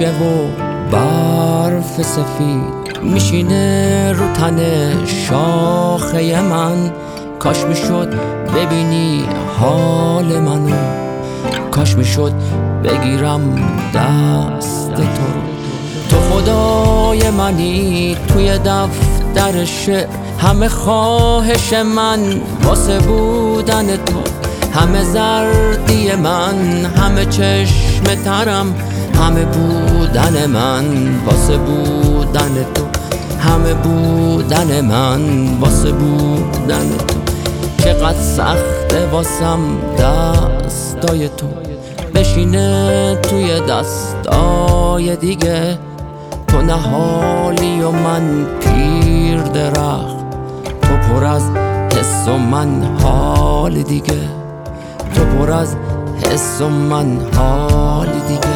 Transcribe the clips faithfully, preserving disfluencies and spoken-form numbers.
میشه و برف سفید میشینه رو تن شاخه من. کاش میشد ببینی حال منو، کاش میشد بگیرم دست تو. تو خدای منی توی دفتر شعر، همه خواهش من واسه بودن تو، همه زردی من، همه چشم ترم، همه بودن من واسه بودن تو، همه بودن من واسه بودن تو. چقدر سخته واسم دستای تو بشینه توی دستای دیگه. تو نهالی و من پیر درخت، تو پر از حس و من حال دیگه، تو پر از حس و من حال دیگه.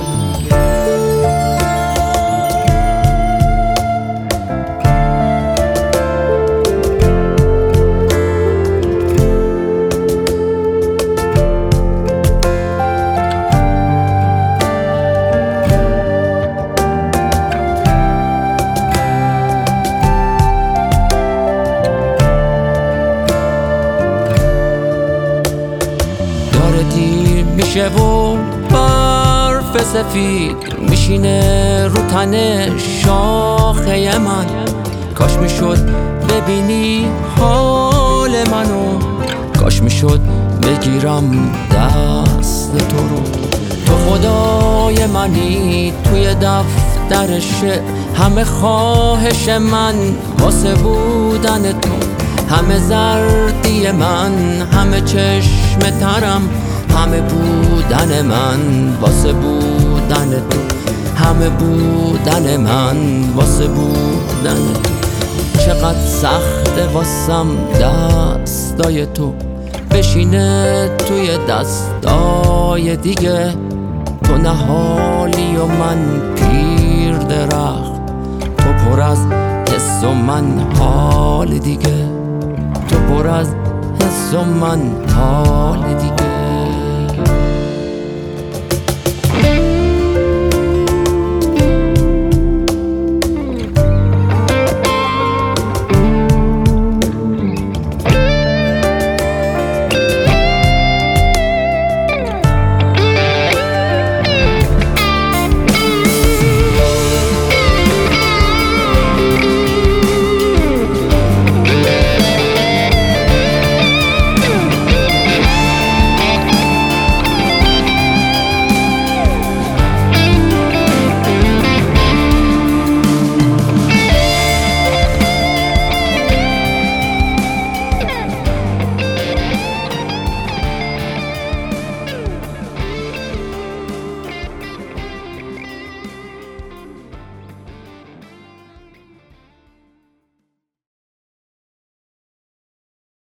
دیر میشه و برف سفید میشینه رو تن شاخه من. کاش میشد ببینی حال منو، کاش میشد بگیرم دست تو رو. تو خدای منی توی دفتر شعر، همه خواهش من واسه بودن تو، همه زردی من، همه چشم ترم، همه بودن من واسه بودن تو، همه بودن من واسه بودن تو. چقدر سخته واسم دستای تو بشینه توی دستای دیگه. تو نهالی و من پیر درخت، تو پر از حس و من حال دیگه، تو پر از حس و من حال دیگه.